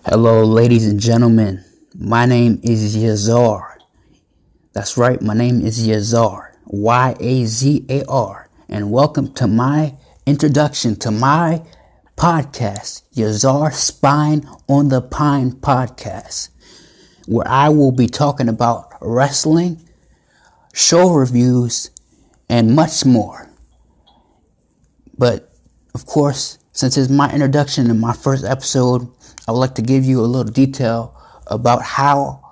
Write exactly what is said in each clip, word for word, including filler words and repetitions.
Hello, ladies and gentlemen. My name is Yazar. That's right, my name is Yazar. Y A Z A R. And welcome to my introduction to my podcast, Yazar Spine on the Pine podcast, where I will be talking about wrestling, show reviews, and much more. But, of course, since it's my introduction in my first episode, I would like to give you a little detail about how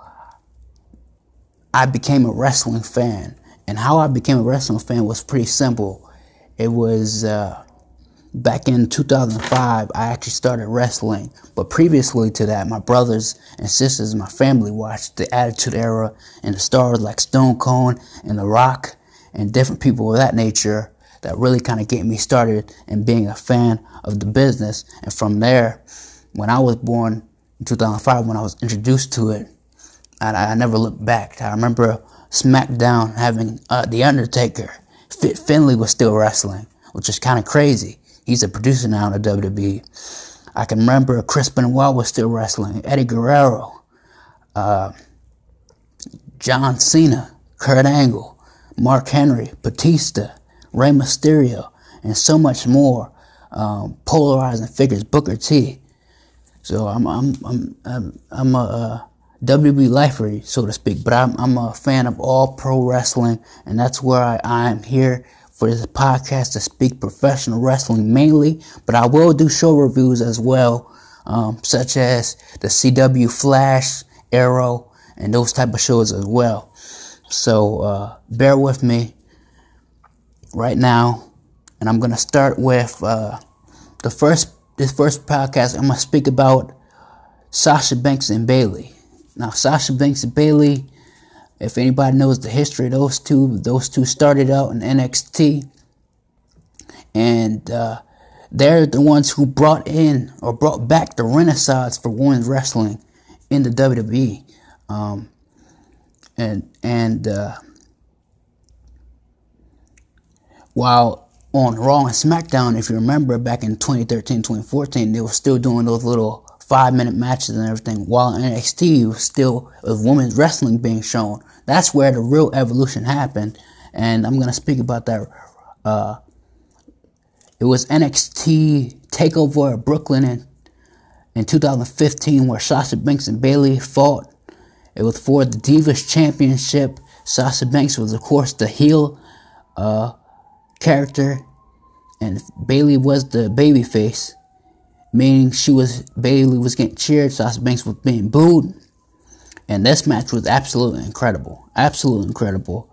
I became a wrestling fan. And how I became a wrestling fan was pretty simple. It was uh, back in two thousand five, I actually started wrestling. But previously to that, my brothers and sisters, my family watched the Attitude Era and the stars like Stone Cold and The Rock and different people of that nature that really kind of get me started in being a fan of the business. And from there, when I was born in two thousand five, when I was introduced to it, I, I never looked back. I remember SmackDown having uh, The Undertaker. Fit Finlay was still wrestling, which is kind of crazy. He's a producer now in the W W E. I can remember Chris Benoit was still wrestling. Eddie Guerrero, uh, John Cena, Kurt Angle, Mark Henry, Batista, Rey Mysterio, and so much more. Um, polarizing figures, Booker T. So I'm I'm I'm I'm, I'm a, a W W E lifer, so to speak. But I'm I'm a fan of all pro wrestling, and that's where I, I am here for this podcast to speak professional wrestling mainly. But I will do show reviews as well, um, such as the C W Flash, Arrow, and those type of shows as well. So uh, bear with me right now, and I'm gonna start with uh, the first. This first podcast, I'm gonna speak about Sasha Banks and Bayley. Now, Sasha Banks and Bayley, if anybody knows the history of those two, those two started out in N X T, and uh, they're the ones who brought in or brought back the renaissance for women's wrestling in the W W E. Um, and and uh, while on Raw and SmackDown, if you remember, back in twenty thirteen, twenty fourteen, they were still doing those little five-minute matches and everything, while N X T was still with women's wrestling being shown. That's where the real evolution happened, and I'm going to speak about that. Uh, it was N X T TakeOver at Brooklyn in, in two thousand fifteen, where Sasha Banks and Bayley fought. It was for the Divas Championship. Sasha Banks was, of course, the heel uh, character, and Bayley was the baby face, meaning she was Bayley was getting cheered, Sasha Banks was being booed, and this match was absolutely incredible, absolutely incredible.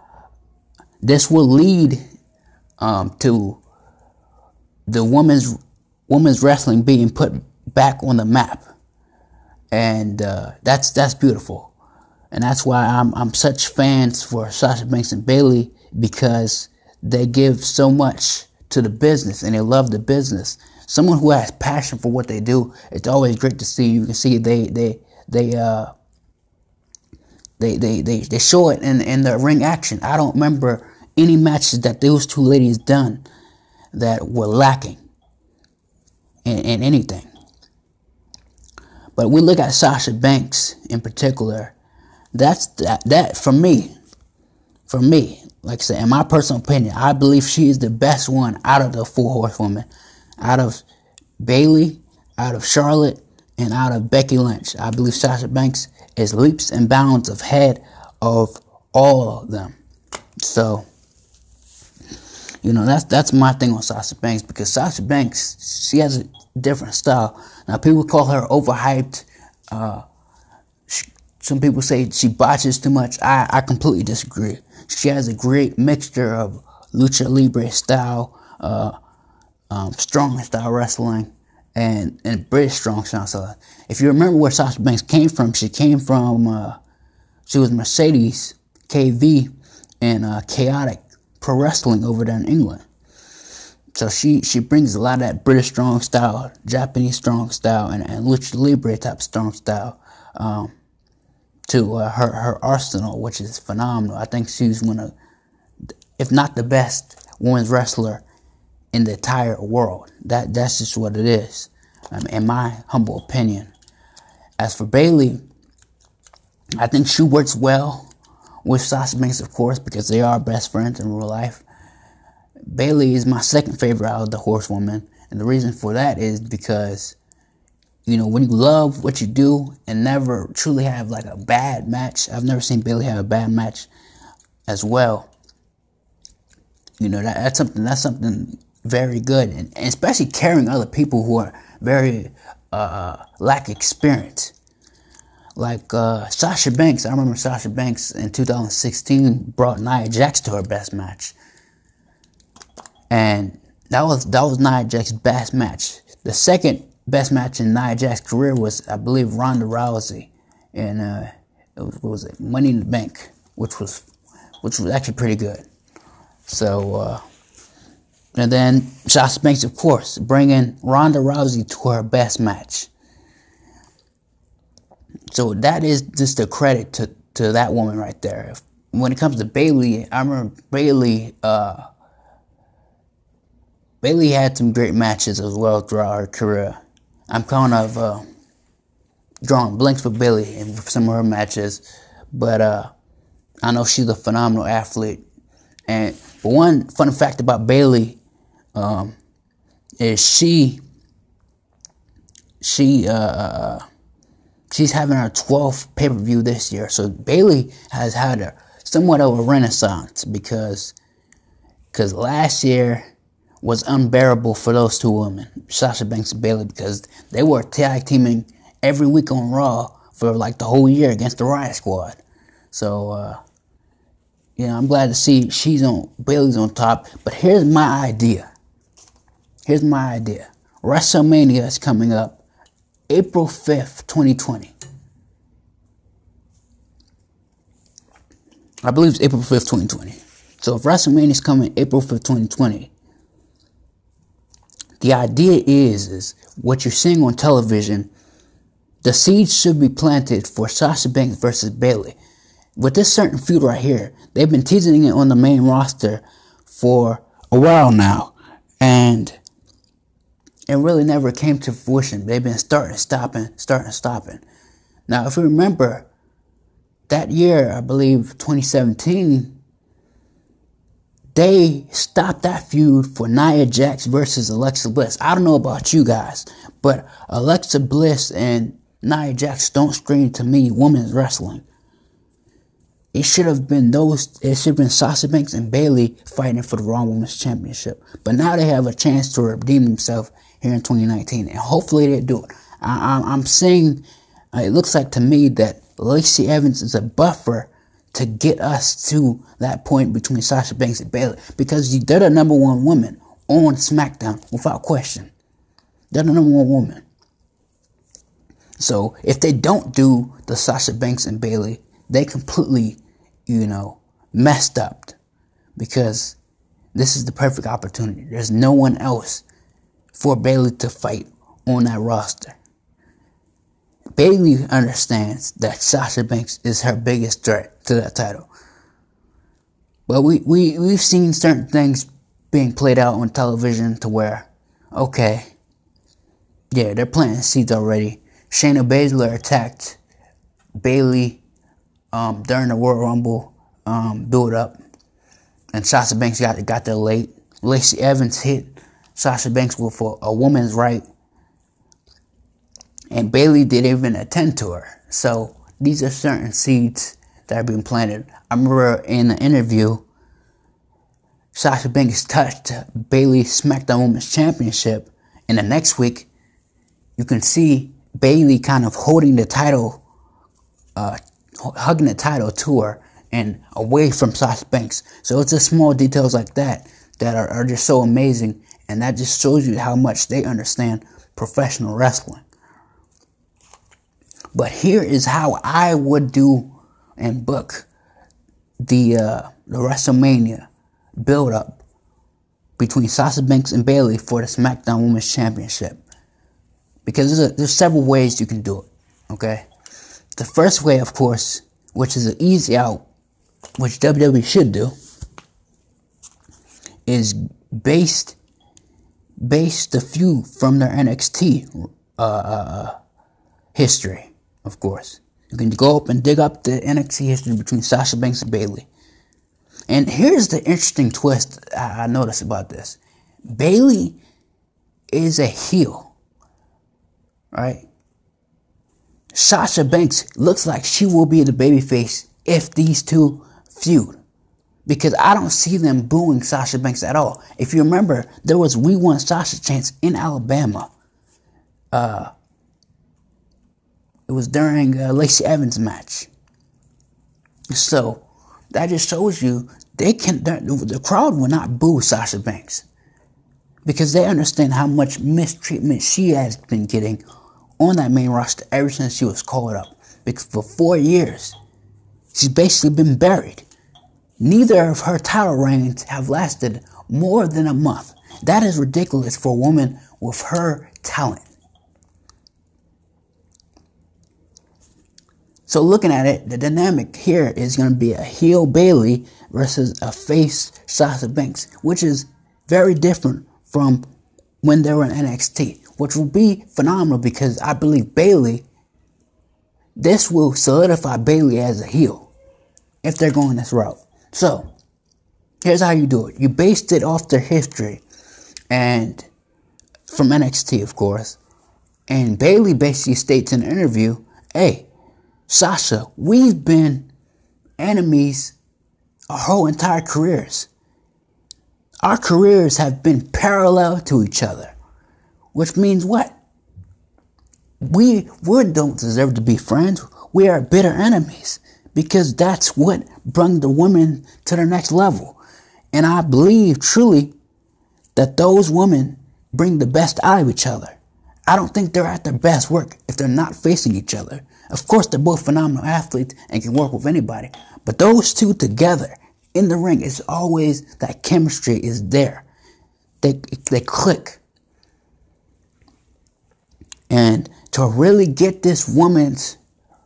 This will lead um, to the women's women's wrestling being put back on the map, and uh, that's that's beautiful, and that's why I'm I'm such fans for Sasha Banks and Bayley, because they give so much to the business and they love the business. Someone who has passion for what they do, it's always great to see. You can see they they they uh they they they, they show it in in the ring action. I don't remember any matches that those two ladies done that were lacking in, in anything. But we look at Sasha Banks in particular. That's that that for me, for me. Like I said, in my personal opinion, I believe she is the best one out of the four horsewomen. Out of Bayley, out of Charlotte, and out of Becky Lynch. I believe Sasha Banks is leaps and bounds ahead of all of them. So, you know, that's that's my thing on Sasha Banks, because Sasha Banks, she has a different style. Now, people call her overhyped. Uh, she, some people say she botches too much. I, I completely disagree. She has a great mixture of lucha libre style, uh, um, strong style wrestling, and, and British strong style. So if you remember where Sasha Banks came from, she came from, uh, she was Mercedes K V and uh, Chaotic Pro Wrestling over there in England. So she, she brings a lot of that British strong style, Japanese strong style, and, and lucha libre type strong style um, to uh, her, her arsenal, which is phenomenal. I think she's one of, if not the best women's wrestler in the entire world. That that's just what it is, um, in my humble opinion. As for Bayley, I think she works well with Sasha Banks, of course, because they are best friends in real life. Bayley is my second favorite out of the Horsewoman, and the reason for that is because, you know, when you love what you do and never truly have like a bad match, I've never seen Bayley have a bad match as well. You know, that, that's something that's something very good, and, and especially carrying other people who are very uh, lack experience. Like uh, Sasha Banks, I remember Sasha Banks in two thousand sixteen brought Nia Jax to her best match, and that was that was Nia Jax's best match. The second best match in Nia Jax's career was, I believe, Ronda Rousey, and uh, it was, what was it, Money in the Bank, which was which was actually pretty good. So, uh, and then Sasha Banks, of course, bringing Ronda Rousey to her best match. So that is just a credit to, to that woman right there. When it comes to Bayley, I remember Bayley, uh, Bayley had some great matches as well throughout her career. I'm kind of uh, drawing blanks for Bayley in some of her matches, but uh, I know she's a phenomenal athlete. And but one fun fact about Bayley um, is she she uh, she's having her twelfth pay-per-view this year. So Bayley has had a somewhat of a renaissance because because last year was unbearable for those two women, Sasha Banks and Bayley, because they were tag teaming every week on Raw for like the whole year against the Riot Squad. So, uh, yeah, I'm glad to see she's on, Bayley's on top. But here's my idea. Here's my idea. WrestleMania is coming up April fifth, twenty twenty. I believe it's April fifth, twenty twenty. So if WrestleMania is coming April fifth, twenty twenty, the idea is, is what you're seeing on television, the seeds should be planted for Sasha Banks versus Bayley. With this certain feud right here, they've been teasing it on the main roster for a while now, and it really never came to fruition. They've been starting, stopping, starting, stopping. Now, if you remember, that year, I believe twenty seventeen, they stopped that feud for Nia Jax versus Alexa Bliss. I don't know about you guys, but Alexa Bliss and Nia Jax don't scream to me women's wrestling. It should have been those. It should have been Sasha Banks and Bayley fighting for the Raw Women's Championship. But now they have a chance to redeem themselves here in twenty nineteen, and hopefully they do it. I, I, I'm saying uh, it looks like to me that Lacey Evans is a buffer to get us to that point between Sasha Banks and Bayley, because they're the number one woman on SmackDown without question. They're the number one woman. So if they don't do the Sasha Banks and Bayley, they completely, you know, messed up, because this is the perfect opportunity. There's no one else for Bayley to fight on that roster. Bayley understands that Sasha Banks is her biggest threat to that title. But we, we, we've seen certain things being played out on television to where, okay, yeah, they're planting seeds already. Shayna Baszler attacked Bayley um, during the Royal Rumble um, build-up, and Sasha Banks got, got there late. Lacey Evans hit Sasha Banks with a, a woman's right, and Bayley didn't even attend to her. So these are certain seeds that are being planted. I remember in an interview, Sasha Banks touched Bayley's SmackDown Women's Championship, and the next week, you can see Bayley kind of holding the title, uh, hugging the title to her and away from Sasha Banks. So it's just small details like that that are, are just so amazing, and that just shows you how much they understand professional wrestling. But here is how I would do and book the uh, the WrestleMania build-up between Sasha Banks and Bayley for the SmackDown Women's Championship. Because there's, a, there's several ways you can do it, okay? The first way, of course, which is an easy out, which W W E should do, is based, base the feud from their N X T uh, uh, history. of course. You can go up and dig up the N X T history between Sasha Banks and Bayley. And here's the interesting twist I noticed about this. Bayley is a heel, right? Sasha Banks looks like she will be the babyface if these two feud. Because I don't see them booing Sasha Banks at all. If you remember, there was We Want Sasha chants in Alabama. Uh, it was during uh, Lacey Evans' match. So that just shows you they can. The crowd will not boo Sasha Banks because they understand how much mistreatment she has been getting on that main roster ever since she was called up. Because for four years, she's basically been buried. Neither of her title reigns have lasted more than a month. That is ridiculous for a woman with her talent. So looking at it, the dynamic here is going to be a heel Bayley versus a face Sasha Banks, which is very different from when they were in N X T, which will be phenomenal because I believe Bayley, this will solidify Bayley as a heel if they're going this route. So here's how you do it. You based it off their history and from N X T, of course. And Bayley basically states in an interview, hey, Sasha, we've been enemies our whole entire careers. Our careers have been parallel to each other. Which means what? We, we don't deserve to be friends. We are bitter enemies. Because that's what brought the women to the next level. And I believe truly that those women bring the best out of each other. I don't think they're at their best work if they're not facing each other. Of course, they're both phenomenal athletes and can work with anybody. But those two together in the ring, it's always that chemistry is there. They, they click. And to really get this woman's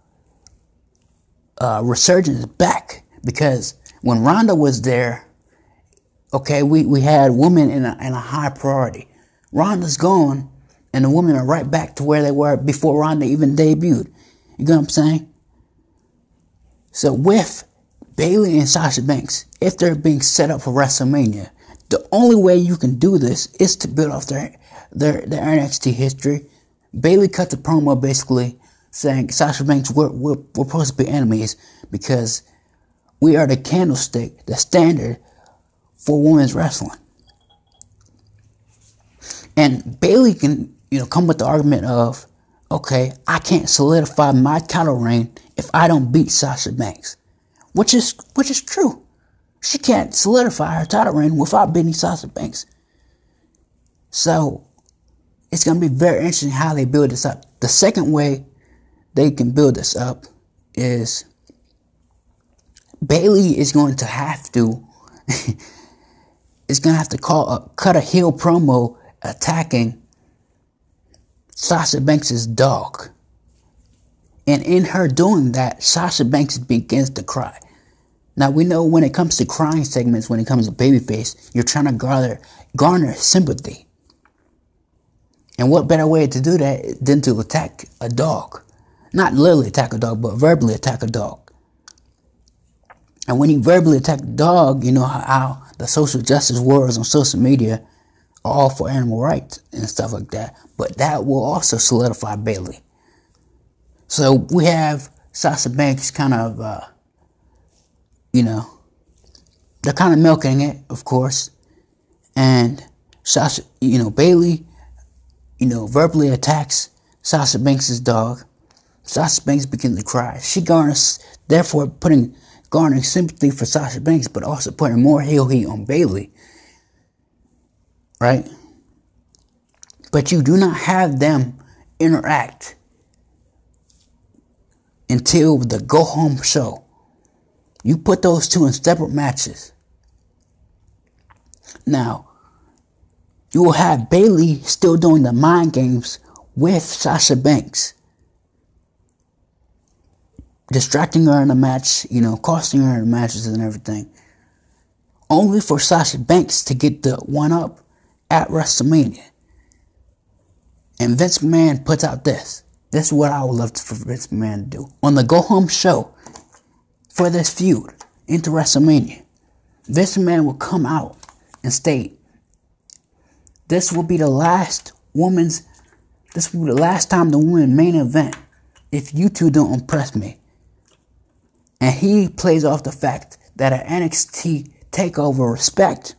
uh, resurgence back, because when Ronda was there, okay, we, we had women in a, in a high priority. Ronda's gone, and the women are right back to where they were before Ronda even debuted. You know what I'm saying? So with Bayley and Sasha Banks, if they're being set up for WrestleMania, the only way you can do this is to build off their their, their N X T history. Bayley cut the promo basically saying, Sasha Banks, we're, we're, we're supposed to be enemies because we are the candlestick, the standard for women's wrestling. And Bayley can, you know, come with the argument of, okay, I can't solidify my title reign if I don't beat Sasha Banks. Which is which is true. She can't solidify her title reign without beating Sasha Banks. So, it's going to be very interesting how they build this up. The second way they can build this up is Bayley is going to have to is going to have to call a, cut a heel promo attacking Sasha Banks' dog. And in her doing that, Sasha Banks begins to cry. Now, we know when it comes to crying segments, when it comes to babyface, you're trying to garner, garner sympathy. And what better way to do that than to attack a dog? Not literally attack a dog, but verbally attack a dog. And when you verbally attack the dog, you know how, how the social justice wars on social media are all for animal rights and stuff like that. But that will also solidify Bayley. So we have Sasha Banks kind of, uh, you know, they're kind of milking it, of course. And Sasha, you know, Bayley, you know, verbally attacks Sasha Banks' dog. Sasha Banks begins to cry. She garners, therefore putting, garnering sympathy for Sasha Banks, but also putting more heel heat on Bayley. Right? But you do not have them interact until the go-home show. You put those two in separate matches. Now, you will have Bayley still doing the mind games with Sasha Banks. Distracting her in the match, you know, costing her in matches and everything. Only for Sasha Banks to get the one-up at WrestleMania. And Vince McMahon puts out this. This is what I would love for Vince McMahon to do. On the Go Home show, for this feud into WrestleMania, Vince McMahon will come out and state, this will be the last woman's, this will be the last time the women main event if you two don't impress me. And he plays off the fact that at N X T TakeOver Respect,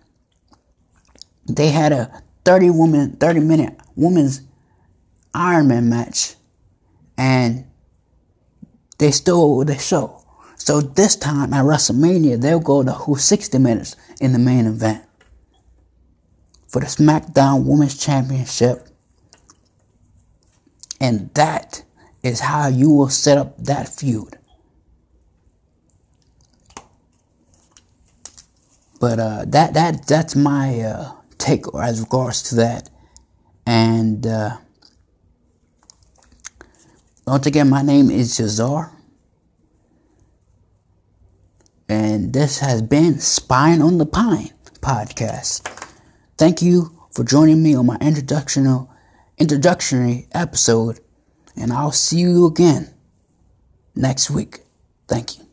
they had a thirty woman, thirty minute women's Iron Man match, and they stole the show. So this time at WrestleMania, they'll go the whole sixty minutes in the main event for the SmackDown Women's Championship. And that is how you will set up that feud. But uh, that that that's my uh, take as regards to that. And uh, once again, my name is Jazar, and this has been Spine on the Pine podcast. Thank you for joining me on my introductional introductory episode, and I'll see you again next week. Thank you.